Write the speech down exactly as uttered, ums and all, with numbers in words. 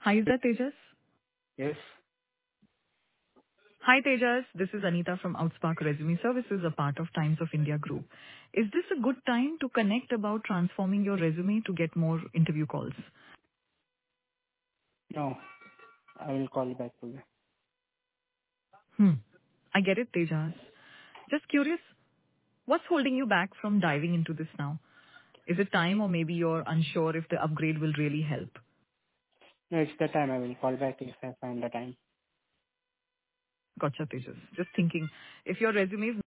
Hi, is that Tejas? Yes. Hi, Tejas. This is Anita from Outspark Resume Services, a part of Times of India Group. Is this a good time to connect about transforming your resume to get more interview calls? No, I will call you back today. Hmm. I get it, Tejas. Just curious, what's holding you back from diving into this now? Is it time or maybe you're unsure if the upgrade will really help? No, it's the time. I will call back if I find the time. Gotcha, Tejas. Just thinking, if your resume is